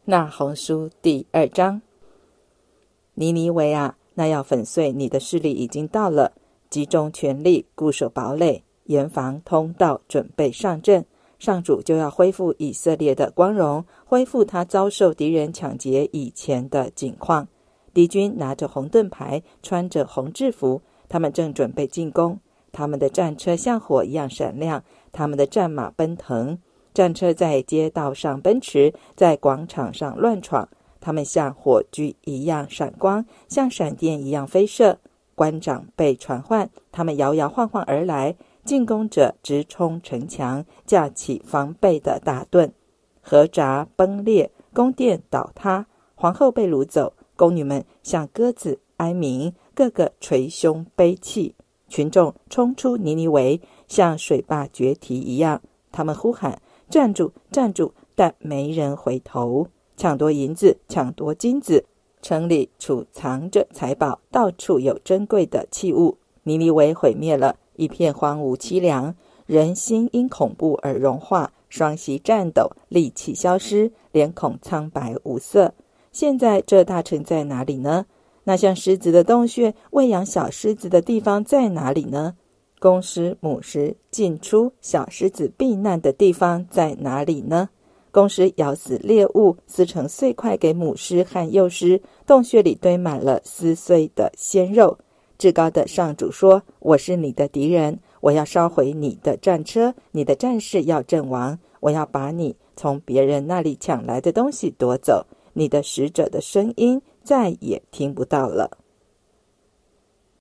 那鸿书第2章。尼尼微啊，那要粉碎你的势力已经到了，集中全力，固守堡垒，严防通道，准备上阵。上主就要恢复以色列的光荣，恢复他遭受敌人抢劫以前的景况。敌军拿着红盾牌，穿着红制服，他们正准备进攻。他们的战车像火一样闪亮，他们的战马奔腾，战车在街道上奔驰，在广场上乱闯。他们像火炬一样闪光，像闪电一样飞射。官长被传唤，他们摇摇晃晃而来。进攻者直冲城墙，架起防备的大盾。河闸崩裂，宫殿倒塌，皇后被掳走，宫女们像鸽子哀鸣，个个捶胸悲泣。群众冲出尼尼微，像水坝决堤一样。他们呼喊：站住，站住！但没人回头。抢夺银子，抢夺金子，城里储藏着财宝，到处有珍贵的器物。尼尼微毁灭了，一片荒芜凄凉，人心因恐怖而融化，双膝颤抖，力气消失，脸孔苍白无色。现在这大城在哪里呢？那像狮子的洞穴，喂养小狮子的地方在哪里呢？公狮母狮进出，小狮子避难的地方在哪里呢？公狮咬死猎物，撕成碎块给母狮和幼狮，洞穴里堆满了撕碎的鲜肉。至高的上主说：我是你的敌人，我要烧毁你的战车，你的战士要阵亡，我要把你从别人那里抢来的东西夺走，你的使者的声音再也听不到了。